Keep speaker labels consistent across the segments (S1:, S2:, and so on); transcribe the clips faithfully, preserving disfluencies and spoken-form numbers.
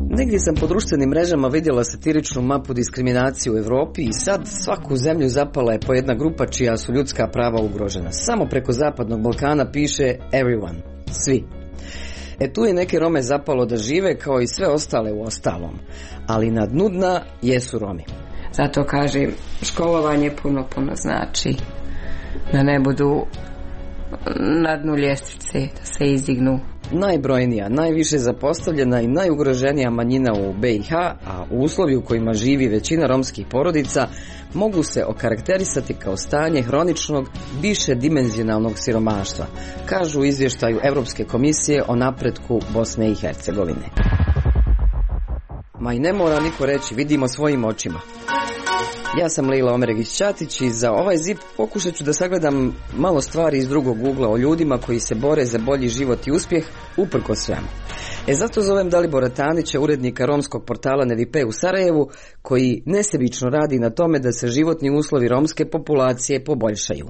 S1: Negdje sam po društvenim mrežama vidjela satiričnu mapu diskriminacije u Europi i sad svaku zemlju zapala je po jedna grupa čija su ljudska prava ugrožena. Samo preko Zapadnog Balkana piše everyone, svi. E tu je neke Rome zapalo da žive kao i sve ostale u ostalom, ali na dnu dna jesu Romi.
S2: Zato kažem, školovanje puno, puno znači da ne budu na dnu ljestvice, da se izdignu.
S1: Najbrojnija, najviše zapostavljena i najugroženija manjina u B i H, a u uslovi u kojima živi većina romskih porodica, mogu se okarakterisati kao stanje hroničnog, višedimenzionalnog siromaštva, kažu u izvještaju Europske komisije o napretku Bosne i Hercegovine. Ma i ne mora niko reći, vidimo svojim očima. Ja sam Lejla Omeregić-Ćatić i za ovaj zip pokušat ću da sagledam malo stvari iz drugog ugla o ljudima koji se bore za bolji život i uspjeh uprkos svemu. E zato zovem Dalibora Tanića, urednika romskog portala Nevipe u Sarajevu, koji nesebično radi na tome da se životni uslovi romske populacije poboljšaju.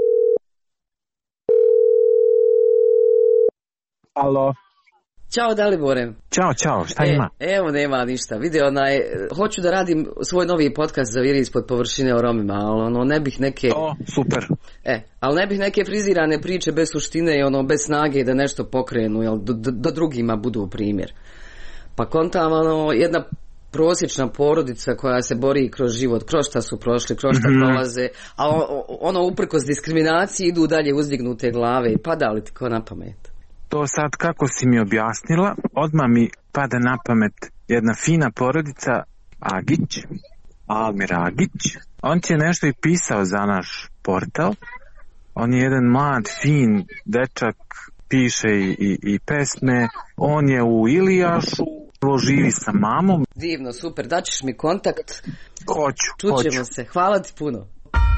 S3: Alo.
S1: Ćao Dalibore.
S3: Ćao, ćao, šta ima?
S1: E, evo nema ništa, vidi onaj, hoću da radim svoj novi podcast za Viri ispod površine o Romima, ali ono ne bih neke...
S3: O, super.
S1: E, ali ne bih neke frizirane priče bez suštine i ono bez snage da nešto pokrenu, jel, da, da drugima budu primjer. Pa kontam, ono, jedna prosječna porodica koja se bori kroz život, kroz šta su prošli, kroz šta mm-hmm. prolaze, a ono uprkos diskriminaciji idu dalje uzdignute glave i pada li ti ko na pamet?
S3: To sad kako si mi objasnila, odmah mi pada na pamet jedna fina porodica, Agić, Almir Agić. On ti je nešto i pisao za naš portal. On je jedan mlad, fin dečak, piše i, i, i pesme. On je u Ilijašu, živi sa mamom.
S1: Divno, super, daćeš mi kontakt.
S3: Hoću,
S1: Čućemo
S3: hoću.
S1: se, hvala ti puno.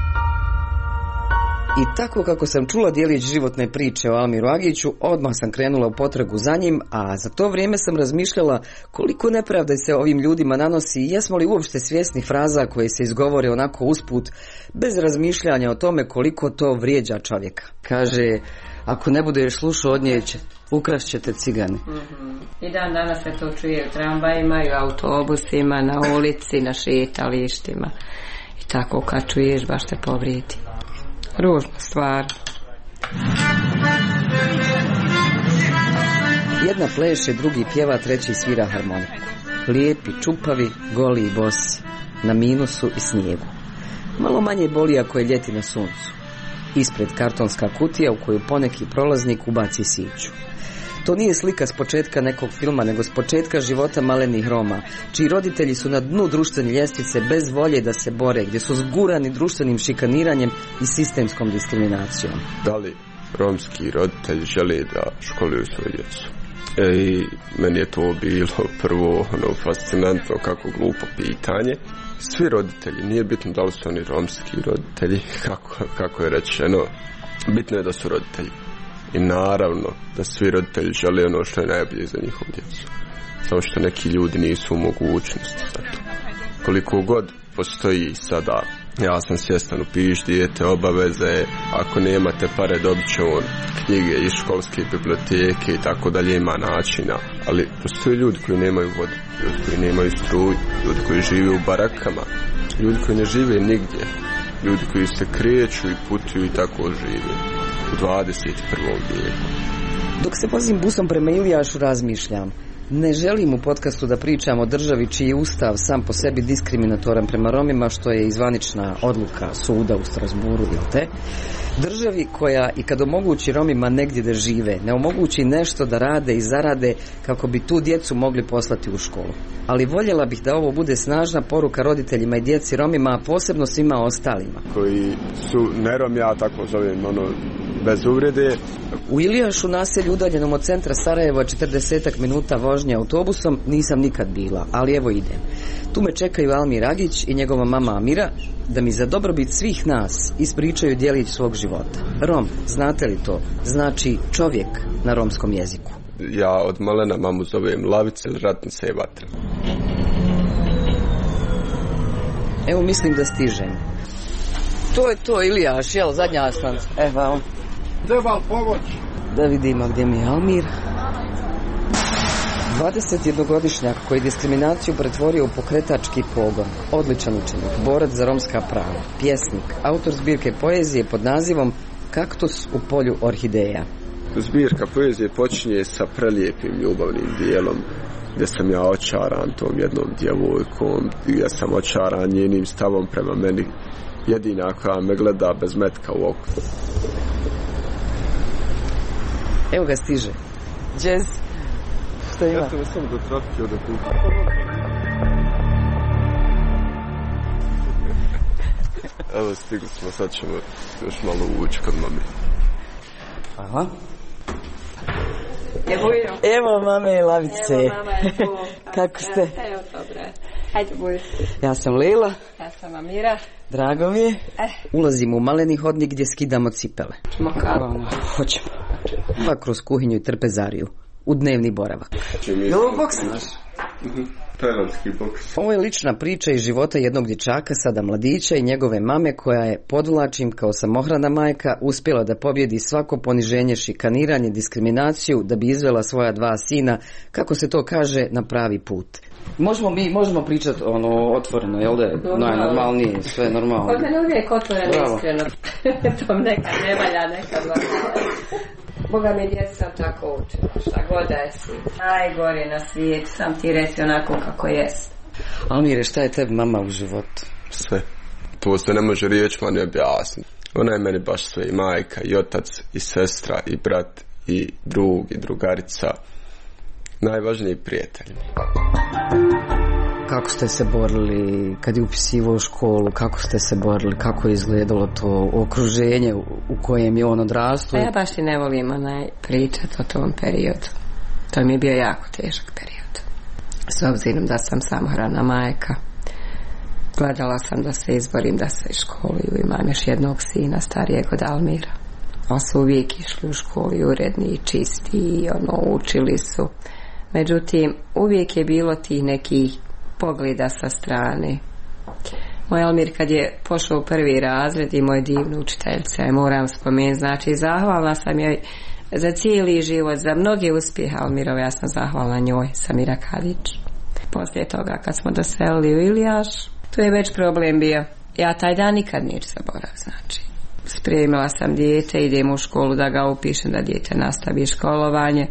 S1: I tako kako sam čula dijelić životne priče o Almiru Agiću, odmah sam krenula u potragu za njim, a za to vrijeme sam razmišljala koliko nepravde se ovim ljudima nanosi i jesmo li uopšte svjesni fraza koje se izgovore onako usput, bez razmišljanja o tome koliko to vrijeđa čovjeka. Kaže, ako ne budeš slušao od nje, ukrast ćete cigani.
S2: Mm-hmm. I dan danas se to čuje u tramvajima i u autobusima, na ulici, na šetalištima. I tako kad čuješ baš te povrijedi. Ružna stvar.
S1: Jedna pleše, drugi pjeva, treći svira harmoniku. Lijepi, čupavi, goli i bosi, na minusu i snijegu. Malo manje boli ako je ljeti na suncu. Ispred kartonska kutija u koju poneki prolaznik ubaci siću. To nije slika s početka nekog filma, nego s početka života malenih Roma, čiji roditelji su na dnu društvene ljestvice bez volje da se bore, gdje su zgurani društvenim šikaniranjem i sistemskom diskriminacijom.
S4: Da li romski roditelji žele da školuju svoju djecu? E, I meni je to bilo prvo ono, fascinantno, kako glupo pitanje. Svi roditelji, nije bitno da li su oni romski roditelji, kako, kako je rečeno, bitno je da su roditelji. I naravno da svi roditelji žele ono što je najbolje za njihovu djecu. Samo što neki ljudi nisu u mogućnosti za to. Koliko god postoji sada, ja sam svjestan, upiš dijete, obaveze, ako nemate pare dobit će on knjige iz školske biblioteke i tako dalje, ima načina. Ali postoje ljudi koji nemaju vodu, ljudi koji nemaju struju, ljudi koji žive u barakama, ljudi koji ne žive nigdje, ljudi koji se kreću i putuju i tako žive u dvadeset prvom vijeku.
S1: Dok se vozim busom prema Ilijašu razmišljam. Ne želim u podcastu da pričam o državi čiji je ustav sam po sebi diskriminatoran prema Romima, što je izvanična odluka suda u Strasburu, jel te? Državi koja i kad omogući Romima negdje da žive, ne omogući nešto da rade i zarade kako bi tu djecu mogli poslati u školu. Ali voljela bih da ovo bude snažna poruka roditeljima i djeci Romima, a posebno svima ostalima.
S4: Koji su ne Romi, ja tako zovem, ono, bez uvrede.
S1: U Ilijašu, naselju udaljenom od centra Sarajeva četrdesetak minuta vožnje autobusom, nisam nikad bila, ali evo idem. Tu me čekaju Almir Agić i njegova mama Amira da mi za dobrobit svih nas ispričaju djelić svog života. Rom, znate li to? Znači čovjek na romskom jeziku.
S4: Ja od malena mamu zovem Lavice, Ratnice i Vatra.
S1: Evo mislim da stižem. To je to, Ilijaš, jel, zadnja stanca. Evo.
S5: Treba pomoć.
S1: Da vidimo gdje mi je Almir. dvadesetjednogodišnjak koji diskriminaciju pretvorio u pokretački pogon, odličan učenik, borac za romska prava, pjesnik, autor zbirke poezije pod nazivom Kaktus u polju orhideja.
S4: Zbirka poezije počinje sa prelijepim ljubavnim dijelom gdje sam ja očaran tom jednom djevojkom, gdje sam očaran njenim stavom prema meni, jedina koja me gleda bez metka u oku.
S1: Evo ga stiže. Jazz. Šta ima?
S4: Ja sam samo do trapke od okupa. Evo stigli smo, sad ćemo još malo ući kod mami.
S1: Aha.
S2: Evo,
S1: evo mame lavice.
S2: Evo mama je tu.
S1: Kako ste?
S2: Evo, dobro. Hajde, buj.
S1: Ja sam Lila.
S2: Ja sam Amira.
S1: Drago mi je.
S2: Eh.
S1: Ulazimo u maleni hodnik gdje skidamo cipele.
S2: Čemo kako?
S1: Hoćemo. Pa kroz kuhinju i trpezariju. U dnevni boravak. Jel ovo boks naš?
S4: Tajlandski boks.
S1: Ovo je lična priča iz života jednog dječaka, sada mladića, i njegove mame koja je, podvlačim, kao samohrana majka uspjela da pobjedi svako poniženje, šikaniranje, diskriminaciju, da bi izvela svoja dva sina, kako se to kaže, na pravi put. Možemo mi, možemo pričati ono otvoreno, jel da? Najnormalnije, sve normalno.
S2: Kod mene uvijek otvoreno, iskreno. To nekad ne valja, nekad valja. Boga mi djeca sam tako učila, šta god da je si. Najgore na svijetu, sam ti reci onako kako jest.
S1: Almire, šta je tebi mama u životu?
S4: Sve. To se ne može riječima ne objasniti. Ona je meni baš sve, i majka, i otac, i sestra, i brat, i drug, i drugarica. Najvažniji prijatelj.
S1: Kako ste se borili kad je upisivao u školu, kako ste se borili, kako je izgledalo to okruženje u kojem je on odrastao?
S2: Ja baš i ne volim onaj pričat o tom periodu. To mi je bio jako težak period. S obzirom da sam samohrana majka, gledala sam da se izborim da se školuju. Imam još jednog sina starijeg od Almira. Oni su uvijek išli u školu uredni, čisti i ono, učili su. Međutim, uvijek je bilo tih nekih pogleda sa strane. Moj Almir kad je pošao u prvi razred i moja divna učiteljica, ja moram spomenuti, znači zahvalna sam joj za cijeli život, za mnoge uspjehe Almirove, ja sam zahvalna njoj, Samira Kadić. Poslije toga kad smo doselili u Ilijaš, tu je već problem bio. Ja taj dan nikad neću zaboraviti, znači. Spremila sam dijete, idem u školu da ga upišem, da dijete nastavi školovanje.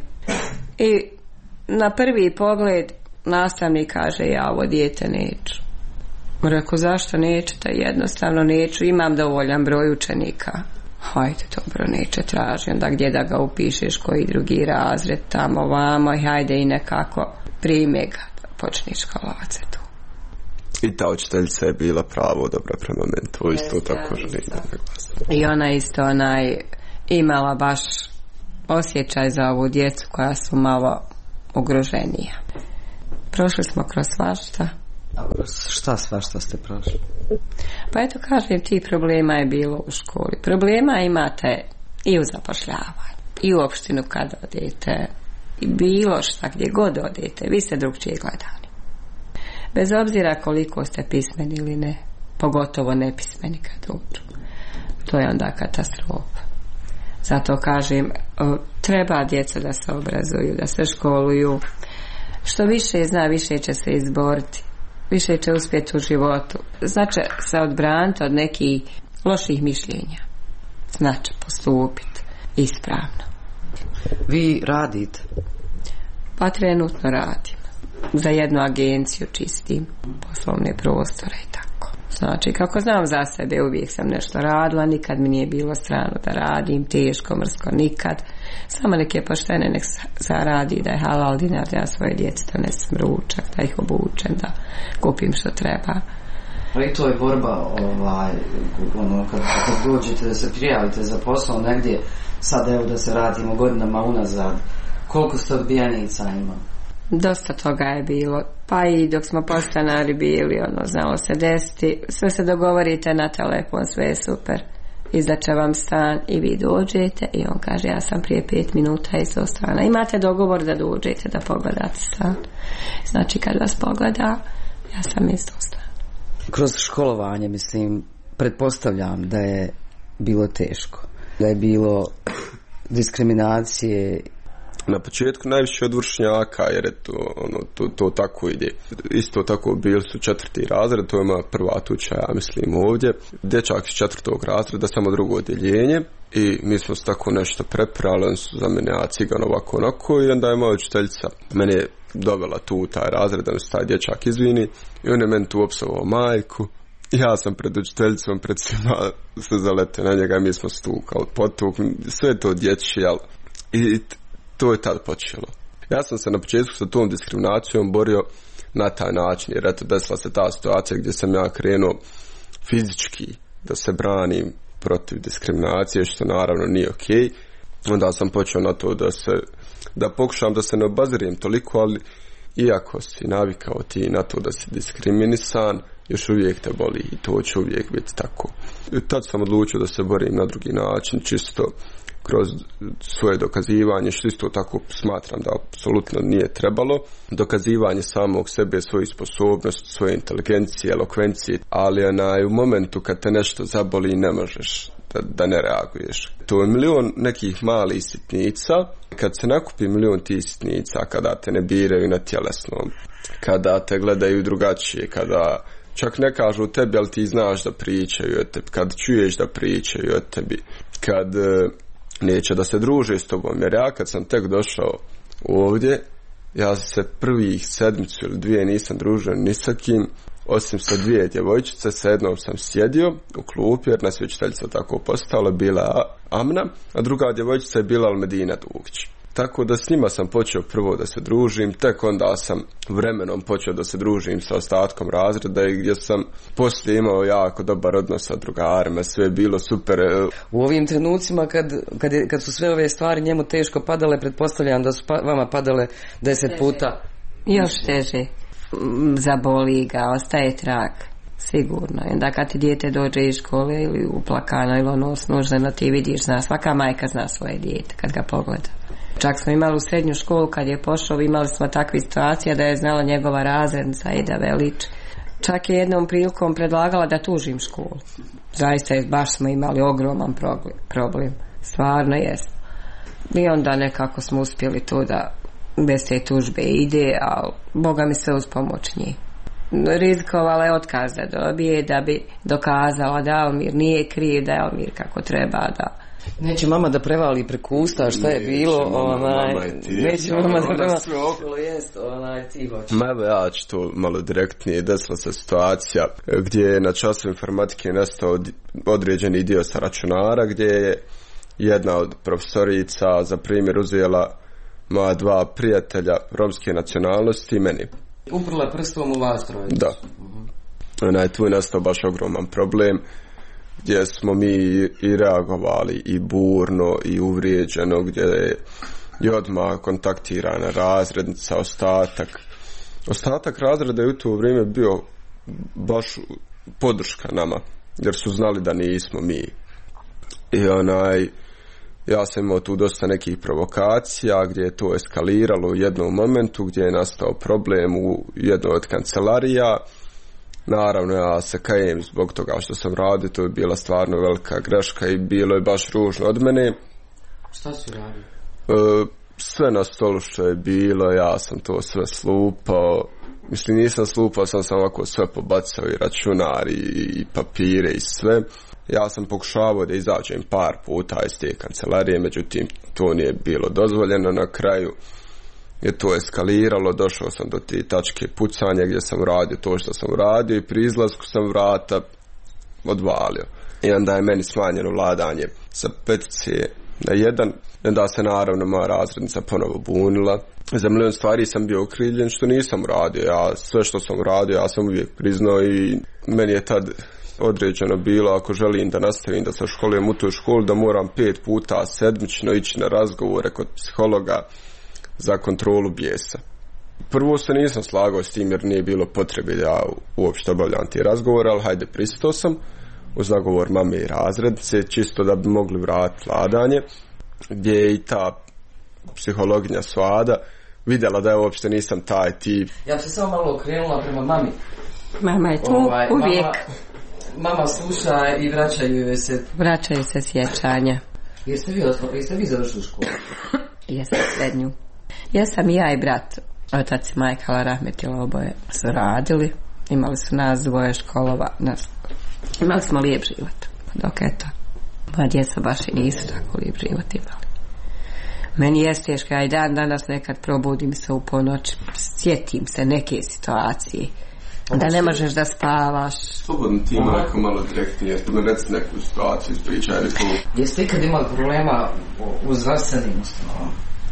S2: I na prvi pogled nastavnik kaže, ja ovo dijete neću. Rekao, zašto nećete? Jednostavno neću, imam dovoljan broj učenika. Hajde, dobro, neće, traži onda gdje da ga upišeš, koji drugi razred, tamo, vamo, i hajde i nekako prime ga da počne školovati se tu.
S4: I ta učiteljica je bila pravo dobra prema meni, to isto tako želim da naglasim.
S2: I ona isto onaj imala baš osjećaj za ovu djecu koja su malo ugroženija. Prošli smo kroz svašta.
S1: A kroz šta svašta ste prošli?
S2: Pa eto kažem, ti problema je bilo u školi. Problema imate i u zapošljavanju, i u opštinu kad odete, i bilo šta gdje god odete, vi ste drugčije gledani. Bez obzira koliko ste pismeni ili ne, pogotovo nepismeni kad dođu. To je onda katastrofa. Zato kažem, treba djeca da se obrazuju, da se školuju. Što više zna, više će se izboriti, više će uspjeti u životu. Znači se odbraniti od nekih loših mišljenja. Znači postupiti ispravno.
S1: Vi radite?
S2: Pa trenutno radim. Za jednu agenciju čistim poslovne prostore i tako. Znači, kako znam za sebe, uvijek sam nešto radila, nikad mi nije bilo strano da radim, teško, mrsko, nikad. Samo neke poštene nek zaradi, da je halal dinar, da ja svoje djece donesem ručak, da ih obučem, da kupim što treba.
S1: Ali to je borba, ovaj, ono, kad, kad dođete da se prijavite za posao negdje, sad evo da se radimo godinama unazad, koliko ste odbijenica ima?
S2: Dosta toga je bilo, pa i dok smo podstanari bili, ono, znalo se desiti, sve se dogovorite na telefon, sve je super, izdaće vam stan i vi dođete i on kaže, ja sam prije pet minuta iz tog stana, imate dogovor da dođete da pogledate stan, znači kad vas pogleda, ja sam iz tog stana.
S1: Kroz školovanje, mislim, pretpostavljam da je bilo teško, da je bilo diskriminacije.
S4: Na početku najviše od vršnjaka, jer je to, ono, to, to tako ide. Isto tako bili su četvrti razred, to je moja prva tuča, ja mislim ovdje. Dječak iz četvrtog razreda, samo drugo odjeljenje. I mi smo se tako nešto preprali, oni su za mene, ja cigan ovako onako, i onda je moja učiteljica mene dovela tu u taj razred, da mi se taj dječak izvini, i on je meni tu opsovao majku. Ja sam pred učiteljicom, pred svima se zaletio na njega, mi smo stukali, potukli, sve to dječje, jel? I to je tad počelo. Ja sam se na početku sa tom diskriminacijom borio na taj način, jer eto desila se ta situacija gdje sam ja krenuo fizički da se branim protiv diskriminacije, što naravno nije okej. Onda sam počeo na to da se, da pokušam da se ne obazirijem toliko, ali iako si navikao ti na to da si diskriminisan, još uvijek te boli i to će uvijek biti tako. I tad sam odlučio da se borim na drugi način, čisto kroz svoje dokazivanje, što isto tako smatram da apsolutno nije trebalo. Dokazivanje samog sebe, svoje sposobnosti, svoje inteligencije, elokvencije, ali onaj, u momentu kad te nešto zaboli ne možeš da, da ne reaguješ. To je milion nekih malih sitnica. Kad se nakupi milion tih sitnica, kada te ne biraju na tjelesnom, kada te gledaju drugačije, kada čak ne kažu tebi, ali ti znaš da pričaju o tebi, kad čuješ da pričaju o tebi, kad neće da se druže s tobom, jer ja kad sam tek došao ovdje, ja se prvih sedmicu ili dvije nisam družio ni sa kim, osim sa dvije djevojčice, sa jednom sam sjedio u klupi, jer nas je učiteljica tako postala, bila Amna, a druga djevojčica je bila Almedina Dugić. Tako da s njima sam počeo prvo da se družim, tek onda sam vremenom počeo da se družim sa ostatkom razreda i gdje sam poslije imao jako dobar odnos sa drugarima, sve je bilo super.
S1: U ovim trenucima kad, kad, je, kad su sve ove stvari njemu teško padale, pretpostavljam da su pa, vama padale deset teže. Puta.
S2: Još teže. Zaboli ga, ostaje trag. Sigurno. I onda kad ti dijete dođe iz škole ili uplakano ili ono snuženo, ti vidiš, zna, svaka majka zna svoje dijete kad ga pogleda. Čak smo imali u srednju školu kad je pošao, imali smo takve situacije da je znala njegova razrednica Eda Velić. Čak je jednom prilikom predlagala da tužim školu. Zaista je, baš smo imali ogroman problem. Stvarno jest. I onda nekako smo uspjeli to da bez te tužbe ide, ali Boga mi se uz pomoć njih. Rizikovala je otkaz da dobije, da bi dokazala da Almir nije kriv, da je Almir kako treba da...
S1: Neće mama da prevali preko usta šta je bilo, onaj, neće mama da prevali, jest, onaj, ti hoće.
S4: Ma evo ja ću to malo direktnije, desila se situacija gdje je na času informatike nastao određeni dio sa računara, gdje je jedna od profesorica za primjer uzela moja dva prijatelja romske nacionalnosti i meni.
S1: Uprla prstom u vas trojicu.
S4: Da. Uh-huh. Onaj, tu je nastao baš ogroman problem, gdje smo mi i reagovali i burno i uvrijeđeno, gdje je i odmah kontaktirana razrednica, ostatak. Ostatak razreda je u to vrijeme bio baš podrška nama, jer su znali da nismo mi. I onaj, ja sam imao tu dosta nekih provokacija gdje je to eskaliralo u jednom momentu, gdje je nastao problem u jednoj od kancelarija. Naravno, ja se kajem zbog toga što sam radio, to je bila stvarno velika greška i bilo je baš ružno od mene.
S1: Šta si radio?
S4: E, sve na stolu što je bilo, ja sam to sve slupao. Mislim, nisam slupao, sam sam ovako sve pobacao, i računar, i, i papire, i sve. Ja sam pokušavao da izađem par puta iz te kancelarije, međutim, to nije bilo dozvoljeno. Na kraju je to eskaliralo, došao sam do te tačke pucanja gdje sam radio to što sam radio i pri izlasku sam vrata odvalio. I onda je meni smanjeno vladanje sa petice na jedan. I onda se naravno moja razrednica ponovo bunila. Za milion stvari sam bio okrivljen što nisam radio. Ja sve što sam radio ja sam uvijek priznao i meni je tad određeno bilo, ako želim da nastavim da se školujem u toj školi, da moram pet puta sedmično ići na razgovore kod psihologa za kontrolu bijesa. Prvo se nisam slagao s tim jer nije bilo potrebe da ja uopšte obavljam te razgovore, ali hajde, pristao sam uz nagovor mame i razrednice, čisto da bi mogli vratiti vladanje, gdje je i ta psihologinja Svada vidjela da ja uopšte nisam taj tip.
S1: Ja bi se samo malo okrenula prema mami.
S2: Mama je tu ovaj, uvijek.
S1: Mama, mama sluša i vraćaju joj se.
S2: Vraćaju se sjećanja.
S1: Jeste vi, jeste vi završili školu?
S2: Jesam srednju. Jesam i ja i brat. Otac i majka rahmetila oboje su radili. Imali su nas dvoje školova. Nas, imali smo lijep život. Dok eto, moja djeca baš i nisu tako lijep život imali. Meni je teško, ja i dan danas nekad probudim se u ponoć, sjetim se neke situacije. Da ne možeš da spavaš.
S4: Slobodno ti ima neko malo direktnije, da mi reci neku situaciju, ispričaj li to.
S1: Jeste ikad imali problema u zdravstvenim ustanovama?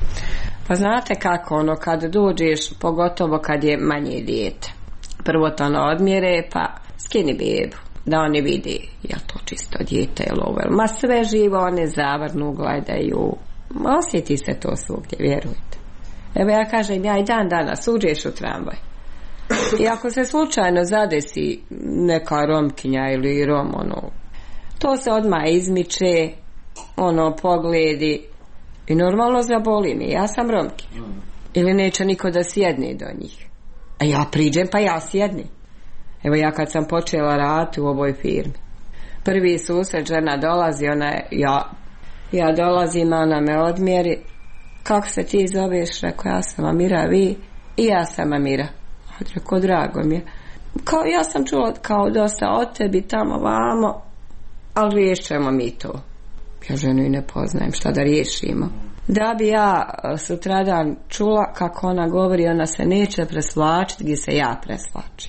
S2: Pa znate kako, ono, kad dođeš, pogotovo kad je manje dijete. Prvo to ono odmjere, pa skini bebu, da oni vidi, je to čisto dijete ili ovo. Ma sve živo, one zavrnu, gledaju. Osjeti se to svugdje, vjerujte. Evo ja kažem, ja i dan danas uđeš u tramvaj. I ako se slučajno zadesi neka Romkinja ili Rom, ono, to se odmah izmiče, ono, pogledi i normalno zaboli mi, ja sam Romkinja. Ili neće niko da sjedne do njih. A ja priđem pa ja sjednem. Evo ja kad sam počela raditi u ovoj firmi, prvi susret, žena dolazi, ona je, ja, ja dolazim, ona me odmjeri, kako se ti zoveš, rekao, ja sam Amira, vi, i ja sam Amira. Rekao, drago mi je. Kao, ja sam čula kao dosta od tebi tamo vamo, ali riješćemo mi to. Ja ženu i ne poznajem, šta da riješimo. Da bi ja sutradan čula kako ona govori, ona se neće presvlačiti gdje se ja presvlačim.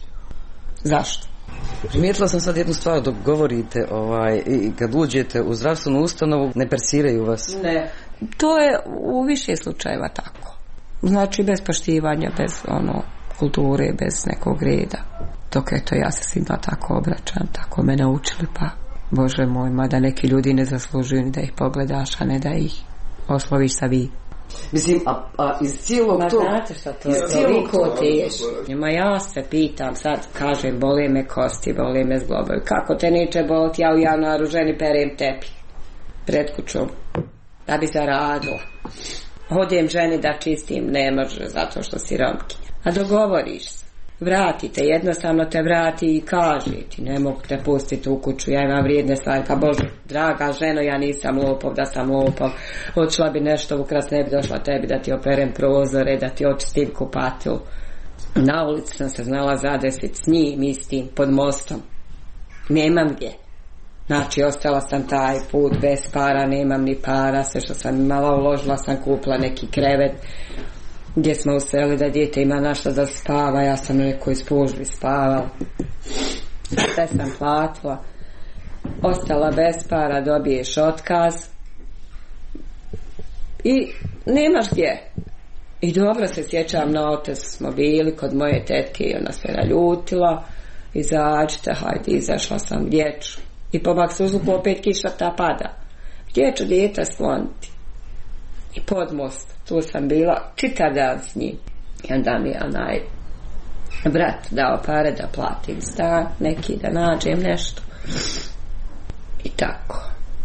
S2: Zašto?
S1: Primijetila sam sad jednu stvar dok govorite, ovaj, i kad uđete u zdravstvenu ustanovu, ne persiraju vas.
S2: Ne. To je u više slučajeva tako. Znači bez poštivanja, bez ono kulture, bez nekog reda. Dok eto ja se svima tako obraćam, tako me naučili, pa Bože moj, mada neki ljudi ne zaslužuju da ih pogledaš, a ne da ih osloviš sa vi.
S1: Mislim, a, a iz cijelog
S2: Ma
S1: to...
S2: znate što to je toliko teško. Ma ja se pitam sad, kažem, bole me kosti, bole me zglobovi. Kako te neće boliti, ja u januaru ženi perem tepih pred kućom da bi zaradila. Hodem ženi da čistim, ne može zato što si Romkinja. A dogovoriš se. Vratite, jednostavno te vrati i kaže ti, ne mogu te pustiti u kuću, ja imam vrijedne stvari, pa Bože, draga ženo, ja nisam lopov, da sam lopov, odšla bi nešto ukras, ne bi došla tebi da ti operem prozore, da ti očistim kupatilu. Na ulici sam se znala zadesiti s njim istim, pod mostom. Nemam gdje. Znači, ostala sam taj put bez para, nemam ni para, sve što sam imala uložila sam, kupila neki krevet, gdje smo usreli da dijete ima našta da spava, ja sam na nekoj spužbi spavala. Sve sam platila. Ostala bez para, dobiješ otkaz. I nemaš gdje. I dobro se sjećam, na otac smo bili kod moje tetke i ona se naljutila. Izađite, hajde, izašla sam dječu. I po baksuzluku opet kiša ta pada. Gdje ću dijete skloniti? I pod most, tu sam bila čitav dan s njim. I onda mi je onaj brat dao pare da platim stan, neki da nađem nešto. I tako.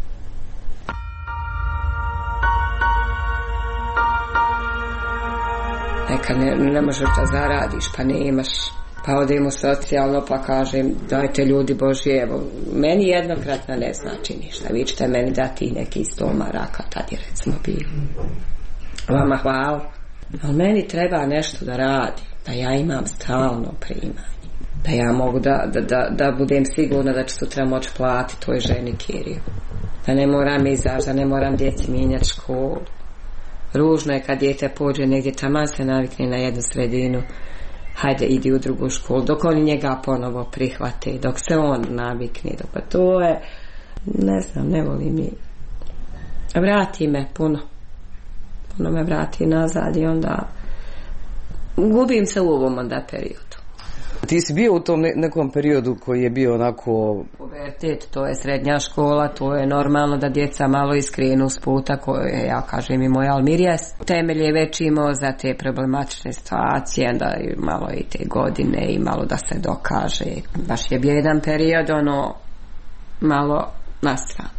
S2: Nekad ne, ne možeš da zaradiš, pa ne imaš. Pa odemo socijalno, pa kažem, dajte ljudi Božji, evo, meni jednokratno ne znači ništa. Vi ćete meni dati neki sto maraka, tad je recimo bilo. Vama hvala. Ali meni treba nešto da radi, da ja imam stalno primanje. Da ja mogu da, da, da, da budem sigurna da ću sutra moći platiti toj ženi kiriju. Da ne moram izaći, da ne moram djeci mijenjati školu. Ružno je kad dijete pođe negdje, taman se navikne na jednu sredinu. Hajde, idi u drugu školu, dok oni njega ponovo prihvate, dok se on navikne, dok pa to je, ne znam, ne volim mi. Vrati me puno. Puno me vrati nazad i onda gubim se u ovom onda periodu.
S1: Ti si bio u tom nekom periodu koji je bio onako...
S2: Pubertet, to je srednja škola, to je normalno da djeca malo iskrenu s puta koje, ja kažem i moj Almirija, temelj je već imao za te problematične situacije, da malo i te godine i malo da se dokaže. Baš je bio jedan period, ono, malo nastrano.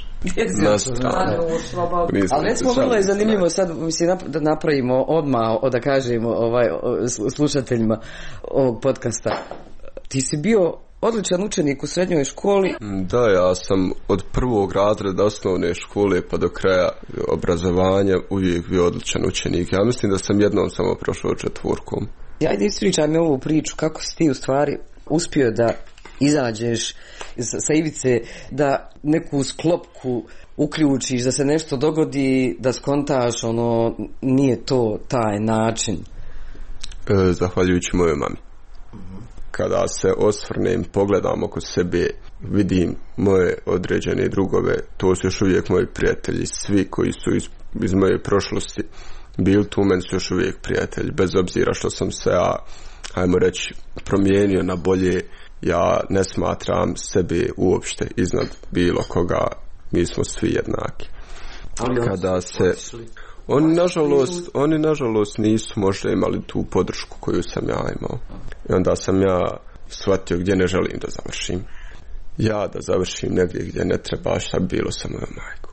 S1: Ali recimo vrlo je zanimljivo sad, mislim, da napravimo odmah, da kažemo ovaj, slušateljima ovog podcasta. Ti si bio odličan učenik u srednjoj školi.
S4: Da, ja sam od prvog razreda osnovne škole pa do kraja obrazovanja uvijek bio odličan učenik. Ja mislim da sam jednom samo prošao četvorkom.
S1: Ajde, ispričaj mi ovu priču, kako si ti u stvari uspio da izađeš sa ivice, da neku sklopku uključiš, da se nešto dogodi, da skontaš, ono, nije to taj način.
S4: E, zahvaljujući mojoj mami. Kada se osvrnem, pogledam oko sebe, vidim moje određene drugove, to su još uvijek moji prijatelji, svi koji su iz, iz moje prošlosti bili tu, meni su još uvijek prijatelji, bez obzira što sam se, ja, hajmo reći, promijenio na bolje. Ja ne smatram sebe uopšte iznad bilo koga, mi smo svi jednaki. Kada se oni nažalost, oni nažalost nisu možda imali tu podršku koju sam ja imao. I onda sam ja shvatio gdje ne želim da završim. Ja da završim negdje gdje ne treba, šta bi bilo sa mojom majkom.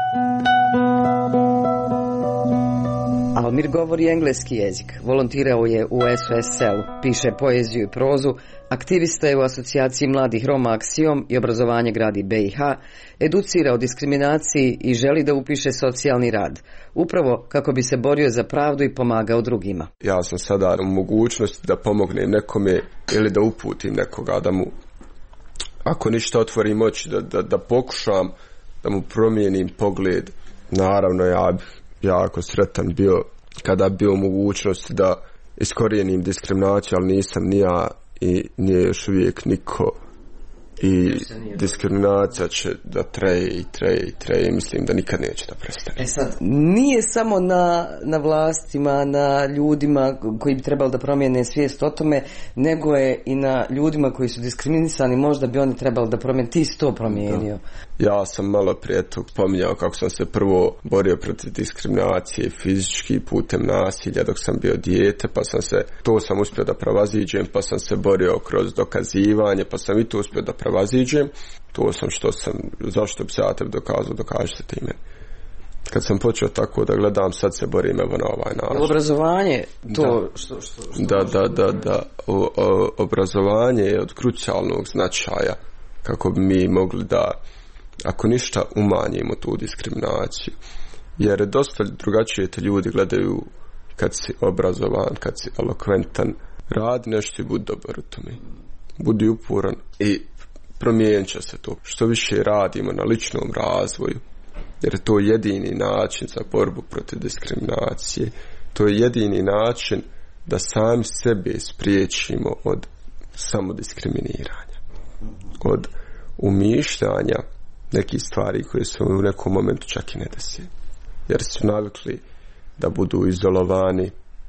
S1: Almir govori engleski jezik, volontirao je u S O S L-u, piše poeziju i prozu, aktivista je u asocijaciji mladih Roma Aksiom i obrazovanje gradi B i H, educira o diskriminaciji i želi da upiše socijalni rad, upravo kako bi se borio za pravdu i pomagao drugima.
S4: Ja sam sada u mogućnosti da pomognem nekome ili da uputim nekoga, da mu, ako ništa, otvorim oči, da, da, da pokušam da mu promijenim pogled. Naravno, ja bih jako sretan bio kada bi bio u mogućnosti da iskorijenim diskriminaciju, ali nisam ni ja i nije još uvijek niko, i diskriminacija će da treje i treje i treje, mislim da nikad neće da prestane.
S1: E sad, nije samo na, na vlastima, na ljudima koji bi trebali da promijene svijest o tome, nego je i na ljudima koji su diskriminisani, možda bi oni trebali da promijene. Ti si to promijenio.
S4: Da. Ja sam malo prije tu pominjao kako sam se prvo borio protiv diskriminacije fizički putem nasilja dok sam bio dijete, pa sam se, to sam uspio da prevaziđem, pa sam se borio kroz dokazivanje, pa sam i to uspio da prevaziđem. To sam što sam, zašto bi se ja tebi dokazao, dokažite ti meni. Kad sam počeo tako da gledam, sad se borim evo na ovaj način.
S1: Obrazovanje, to
S4: da.
S1: Što, što, što,
S4: da, da, da, da. O, o, obrazovanje je od krucijalnog značaja kako bi mi mogli da, ako ništa, umanjimo tu diskriminaciju. Jer dosta drugačije te ljudi gledaju kad si obrazovan, kad si elokventan, radi nešto i budi dobar u tome. Budi uporan i promijenit će se to. Što više radimo na ličnom razvoju, jer to je jedini način za borbu protiv diskriminacije. To je jedini način da sami sebe spriječimo od samodiskriminiranja, od umišljanja nekih stvari koje se u nekom momentu čak i ne desi. Jer su navikli da budu izolovani,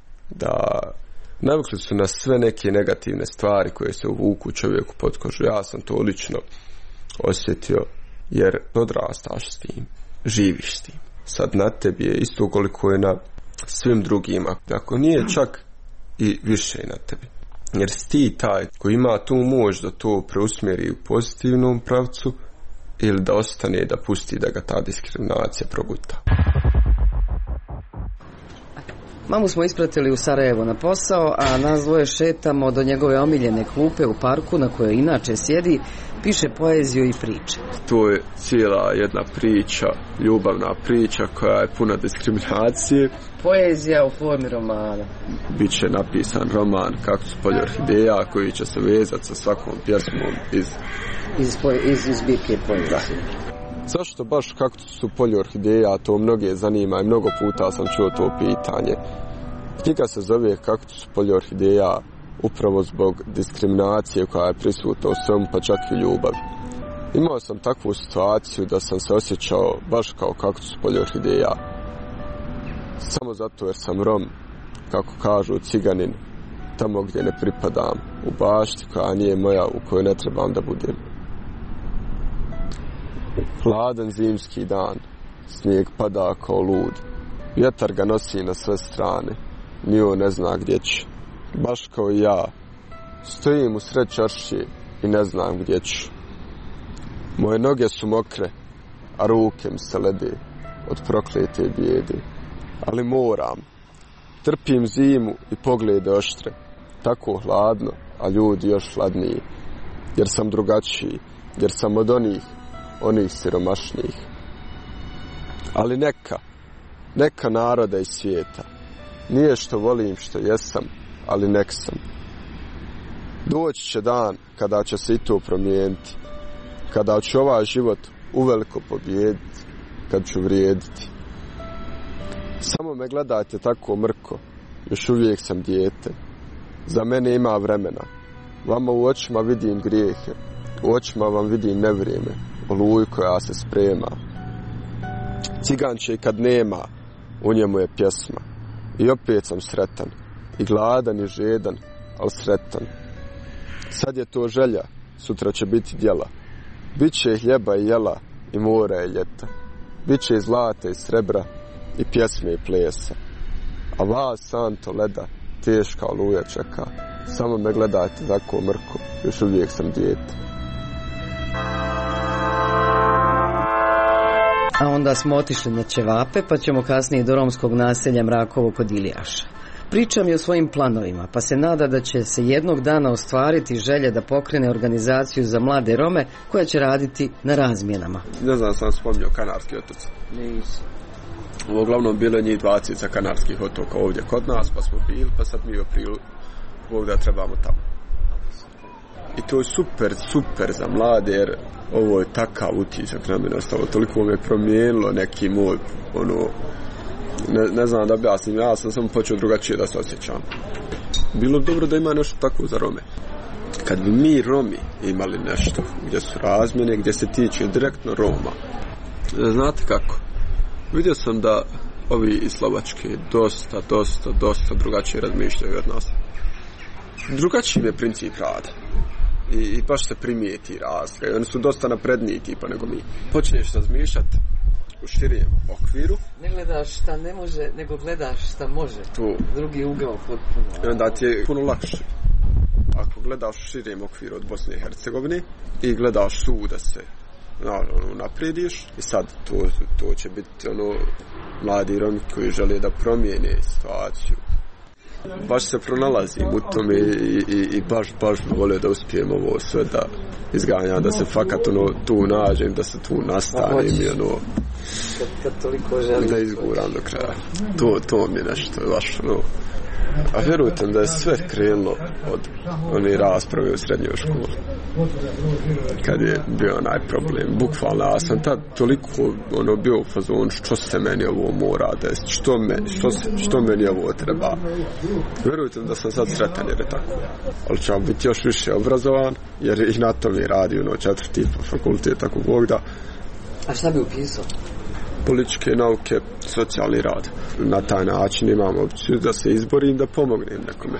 S4: da navikli su na sve neke negativne stvari koje se uvuku čovjeku pod kožu. Ja sam to lično osjetio, jer odrastaš s tim, živiš s tim. Sad na tebi je isto koliko je na svim drugima, ako nije čak i više na tebi. Jer si ti taj koji ima tu moć da to preusmjeri u pozitivnom pravcu ili da ostane da pusti da ga ta diskriminacija proguta.
S1: Mamu smo ispratili u Sarajevo na posao, a nas dvoje šetamo do njegove omiljene klupe u parku na kojoj inače sjedi, piše poeziju i priče.
S4: To je cijela jedna priča, ljubavna priča koja je puna diskriminacije.
S1: Poezija u formi romana.
S4: Biće napisan roman Kaktus polje orhideja koji će se vezati sa svakom pjesmom iz
S1: iz, iz, iz zbirke poezije.
S4: Zašto baš Kaktus u polju orhideja, to mnoge zanima i mnogo puta sam čuo to pitanje. Knjiga se zove Kaktus u polju orhideja upravo zbog diskriminacije koja je prisutna u svemu, pa čak i ljubavi. Imao sam takvu situaciju da sam se osjećao baš kao kaktus u polju orhideja. Samo zato jer sam Rom, kako kažu ciganin, tamo gdje ne pripadam, u bašti koja nije moja, u kojoj ne trebam da budem. Hladan zimski dan, snijeg pada kao lud, vjetar ga nosi na sve strane, ni on ne zna gdje će. Baš kao i ja, stojim u sred čaršije i ne znam gdje ću. Moje noge su mokre, a ruke mi se lede od proklete bijede. Ali moram, trpim zimu i poglede oštre, tako hladno, a ljudi još hladniji. jer sam drugačiji, jer sam od onih, onih siromašnijih. Ali neka, neka naroda iz svijeta, nije što volim što jesam, ali nek sam. Doći će dan kada će se i to promijeniti, kada ću ovaj život uveliko pobijediti, kad ću vrijediti. Samo me gledajte tako mrko, još uvijek sam dijete. Za mene ima vremena. Vama u očima vidim grijehe, u očima vam vidim nevrijeme, oluju koja se sprema. Ciganče i kad nema, u njemu je pjesma. I opet sam sretan, i gladan i žedan, ali sretan. Sad je to želja, sutra će biti djela. Biće hljeba i jela, i mora i ljeta. Biće i zlata i srebra, i pjesme i plesa. A vas, santo leda, teška oluja čeka. Samo me gledajte tako mrko, još uvijek sam dijete.
S1: A onda smo otišli na ćevape, pa ćemo kasnije do romskog naselja Mrakovo kod Ilijaša. Priča mi o svojim planovima, pa se nada da će se jednog dana ostvariti želje da pokrene organizaciju za mlade Rome koja će raditi na razmjenama.
S4: Ne znam, sam spominjao Kanarski otoci.
S1: Nisam.
S4: Uglavnom bilo je njih dvadeset sa Kanarskih otoka ovdje kod nas, pa smo bili, pa sad mi u aprilu da trebamo tamo. I to je super, super za mlade, jer ovo je takav utisak na mene ostalo, toliko me promijenilo neki moj, ono, ne, ne znam da objasnim, ja sam samo počeo drugačije da se osjećam. Bilo bi dobro da ima nešto tako za Rome. Kad bi mi Romi imali nešto gdje su razmjene, gdje se tiče direktno Roma, znate kako? Vidio sam da ovi iz Slovačke dosta, dosta, dosta drugačije razmišljaju od nas. Drugačiji je princip rada. I, i baš se primijeti razlika. Oni su dosta napredniji tipa nego mi. Počneš razmišljati u širijem okviru.
S1: Ne gledaš šta ne može, nego gledaš šta može.
S4: Tu.
S1: Drugi ugao potpuno.
S4: I onda ti je puno lakše. Ako gledaš u širijem okviru od Bosne i Hercegovine i gledaš tu da se ono, naprediš i sad to, to će biti ono mladi Romi koji žele da promijene situaciju. Baš se pronalazim u tome i, i, i baš, baš bi volio da uspijem ovo sve da izganjam, da se fakat ono tu nađem, da se tu nastavim i ono
S1: kad, kad toliko želiš
S4: da izguram do kraja. To, to mi je nešto baš ono. A vjerujte da je sve krenulo od one rasprave u srednjoj školi. Kad je bio onaj problem. Bukvalno, ja sam tad toliko ono, bio u fazonu što se meni ovo mora desiti, što, me, što, što meni ovo treba. Vjerujte da sam sad sretan jer je tako. Ali ću biti još više obrazovan, jer i na to mi radi ono, četvrti fakultet, tako Bog da.
S1: A šta bi upisao?
S4: Političke nauke, socijalni rad. Na taj način imam opciju da se izborim, da pomognem nekome.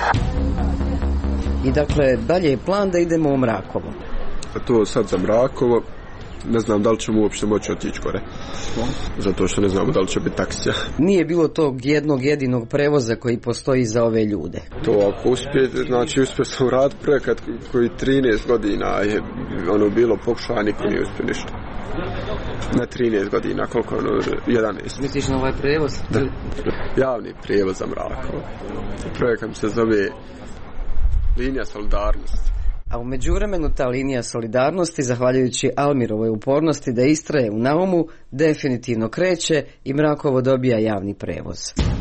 S1: I dakle, dalje je plan da idemo u Mrakovo.
S4: A to sad za Mrakovo, ne znam da li ćemo uopšte moći otići gore. Zato što ne znamo da li će biti taksija.
S1: Nije bilo tog jednog jedinog prevoza koji postoji za ove ljude.
S4: To ako uspije, znači uspio sam raditi projekat koji trinaest godina je ono bilo pokušao, a niko nije uspio ništa. Na trinaest godina, koliko ono, jedanaest.
S1: Misliš na ovaj prevoz?
S4: Da, javni prevoz za Mrakovo. Projekat se zove Linija solidarnosti.
S1: A u međuvremenu ta linija solidarnosti, zahvaljujući Almirovoj upornosti da istraje u naumu, definitivno kreće i Mrakovo dobija javni prevoz.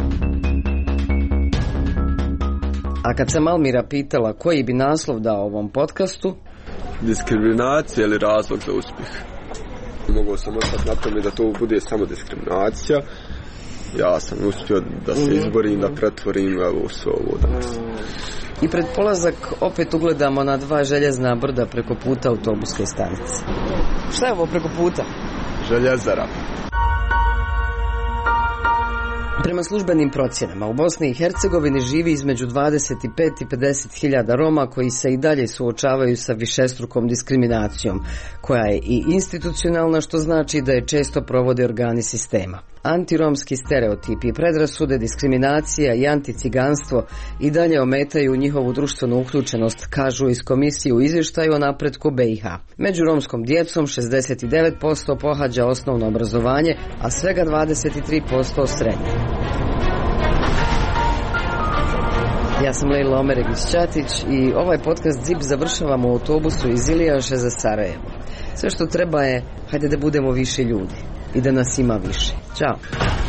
S1: A kad sam Almira pitala koji bi naslov dao ovom podcastu,
S4: diskriminacija ili razlog za uspjeh. Mogao sam ostati na tome da to bude samo diskriminacija. Ja sam uspio da se izborim, da pretvorim evo sve ovo danas.
S1: I pred polazak opet ugledamo na dva željezna brda preko puta autobuske stanice. Šta je ovo preko puta?
S4: Željezara.
S1: Prema službenim procjenama u Bosni i Hercegovini živi između dvadeset pet i pedeset hiljada Roma koji se i dalje suočavaju sa višestrukom diskriminacijom, koja je i institucionalna, što znači da je često provode organi sistema. Antiromski stereotipi, predrasude, diskriminacija i anticiganstvo i dalje ometaju njihovu društvenu uključenost, kažu iz komisije u izvještaju o napretku B i H. Među romskom djecom šezdeset devet posto pohađa osnovno obrazovanje, a svega dvadeset tri posto srednje. Ja sam Lejla Omeregić-Ćatić i ovaj podcast Zip završavamo u autobusu iz Ilijaše za Sarajevo. Sve što treba je, hajde da budemo više ljudi i da nas ima više. Ćao.